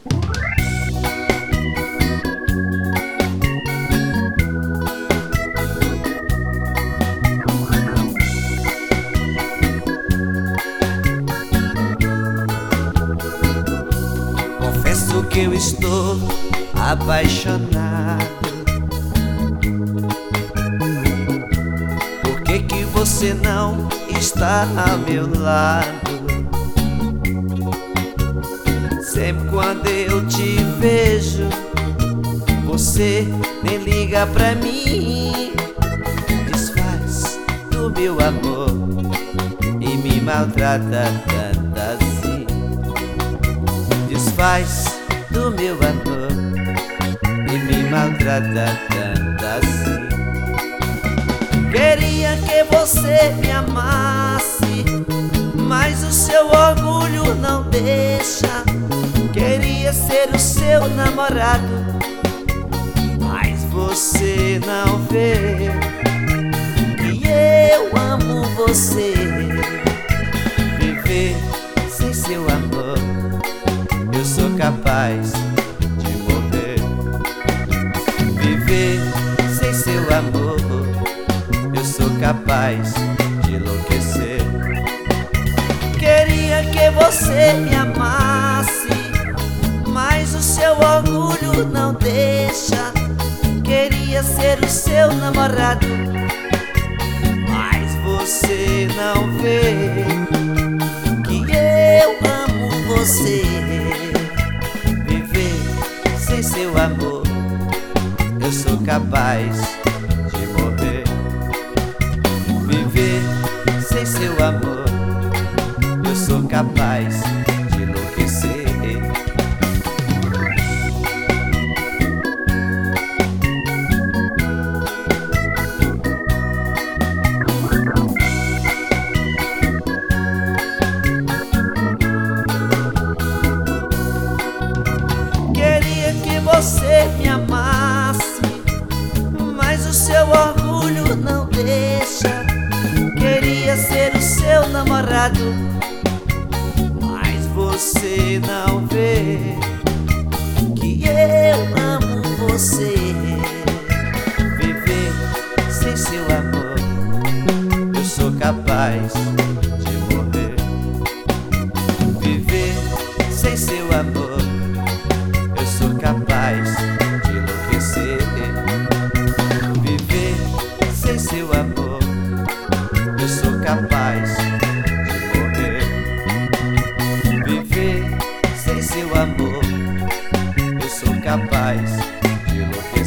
Confesso que eu estou apaixonado. Por que você não está ao meu lado? Sempre quando eu te vejo, você nem liga pra mim. Desfaz do meu amor e me maltrata tanto assim. Desfaz do meu amor e me maltrata tanto assim. Queria que você me amasse, mas o seu orgulho não deixa. Queria ser o seu namorado, mas você não vê que eu amo você. Viver sem seu amor, eu sou capaz de morrer. Viver sem seu amor, eu sou capaz de enlouquecer. Queria que você me amasse, mas o seu orgulho não deixa. Queria ser o seu namorado, mas você não vê que eu amo você. Viver sem seu amor, eu sou capaz de morrer. Viver sem seu amor, eu sou capaz de enlouquecer. Queria que você me amasse, mas o seu orgulho não deixa. Queria ser o seu namorado, mas você não vê que eu amo você. Viver sem seu amor, eu sou capaz de morrer. Viver sem seu amor, eu sou capaz de enlouquecer. Viver sem seu amor, eu sou capaz de morrer. Viver sem seu amor, eu sou capaz de enlouquecer.